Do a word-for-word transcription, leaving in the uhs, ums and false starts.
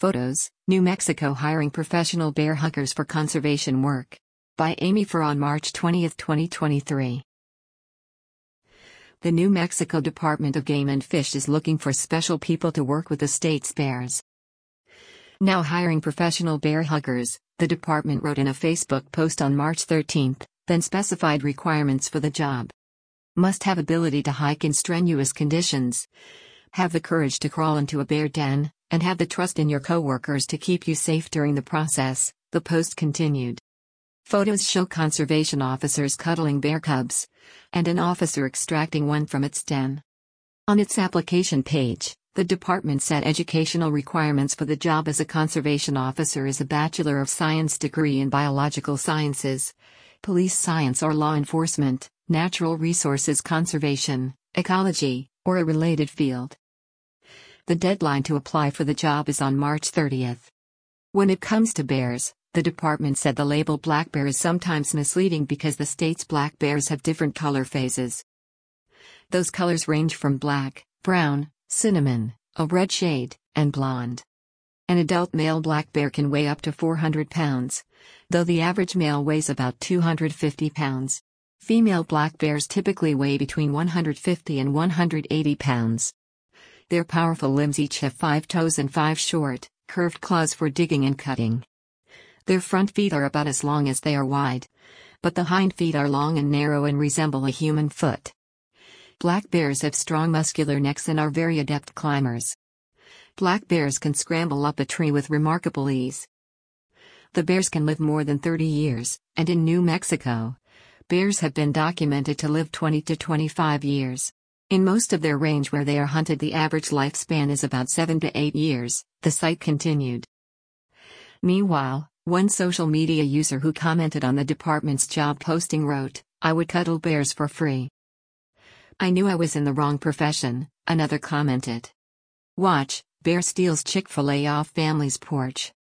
Photos, New Mexico hiring professional bear huggers for conservation work. By Amy Farr on March twentieth, twenty twenty-three. The New Mexico Department of Game and Fish is looking for special people to work with the state's bears. Now hiring professional bear huggers, the department wrote in a Facebook post on March thirteenth, then specified requirements for the job. Must have ability to hike in strenuous conditions. Have the courage to crawl into a bear den, and have the trust in your coworkers to keep you safe during the process, the post continued. Photos show conservation officers cuddling bear cubs, and an officer extracting one from its den. On its application page, the department said educational requirements for the job as a conservation officer is a Bachelor of Science degree in biological sciences, police science or law enforcement, natural resources conservation, ecology, or a related field. The deadline to apply for the job is on March thirtieth. When it comes to bears, the department said the label black bear is sometimes misleading because the state's black bears have different color phases. Those colors range from black, brown, cinnamon, a red shade, and blonde. An adult male black bear can weigh up to four hundred pounds, though the average male weighs about two hundred fifty pounds. Female black bears typically weigh between one hundred fifty and one hundred eighty pounds. Their powerful limbs each have five toes and five short, curved claws for digging and cutting. Their front feet are about as long as they are wide, but the hind feet are long and narrow and resemble a human foot. Black bears have strong muscular necks and are very adept climbers. Black bears can scramble up a tree with remarkable ease. The bears can live more than thirty years, and in New Mexico, bears have been documented to live twenty to twenty-five years. In most of their range where they are hunted, the average lifespan is about seven to eight years, the site continued. Meanwhile, one social media user who commented on the department's job posting wrote, "I would cuddle bears for free. I knew I was in the wrong profession," another commented. Watch, bear steals Chick-fil-A off family's porch.